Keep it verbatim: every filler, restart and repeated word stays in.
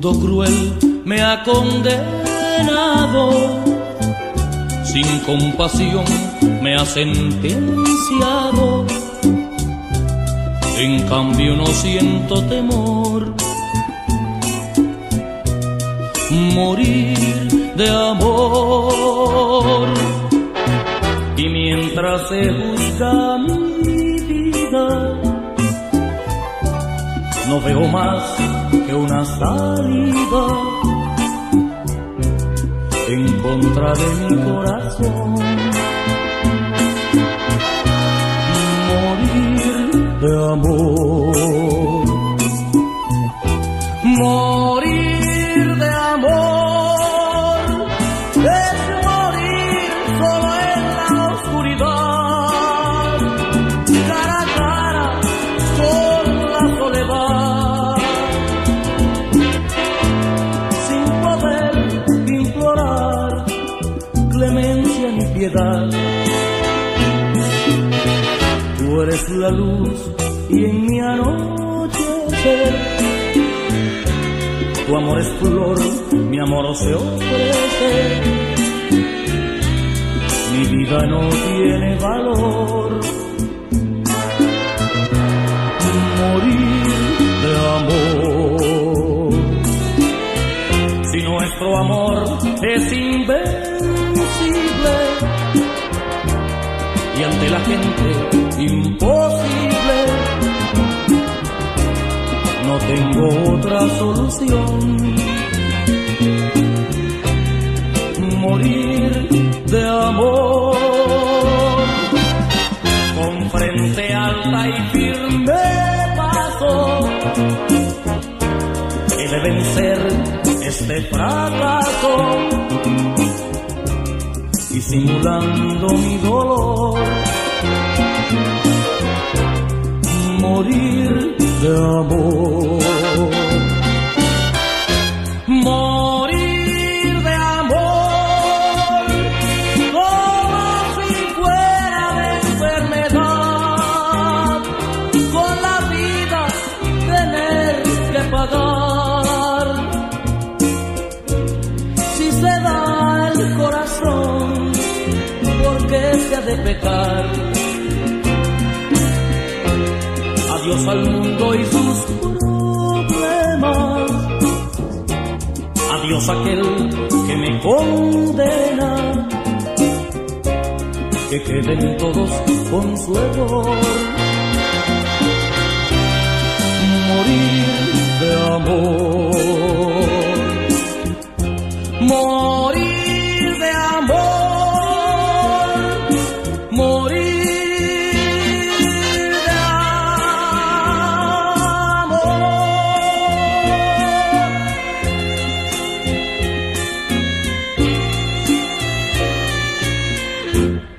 mundo cruel me ha condenado, sin compasión me ha sentenciado. En cambio no siento temor, morir de amor. Y mientras se juzga mi vida, no veo más que una salida en contra de mi corazón. Morir de amor, morir de amor, es morir solo en la oscuridad, cara a cara con la soledad, sin poder implorar clemencia ni piedad. Tú eres la luz y en mi anochecer, tu amor es flor, mi amor se ofrece. Mi vida no tiene valor, morir de amor. Si nuestro amor es invencible y ante la gente imposible, no tengo otra solución. Morir de amor, con frente alta y firme paso, he de vencer este fracaso y simulando mi dolor, morir de amor, morir de amor, como si fuera de enfermedad, con la vida tener que pagar. Si se da el corazón, ¿por qué se ha de pecar? Adiós al mundo y sus problemas, adiós aquel que me condena, que queden todos con su error. Morir de amor, morir de amor, morir. Thank you.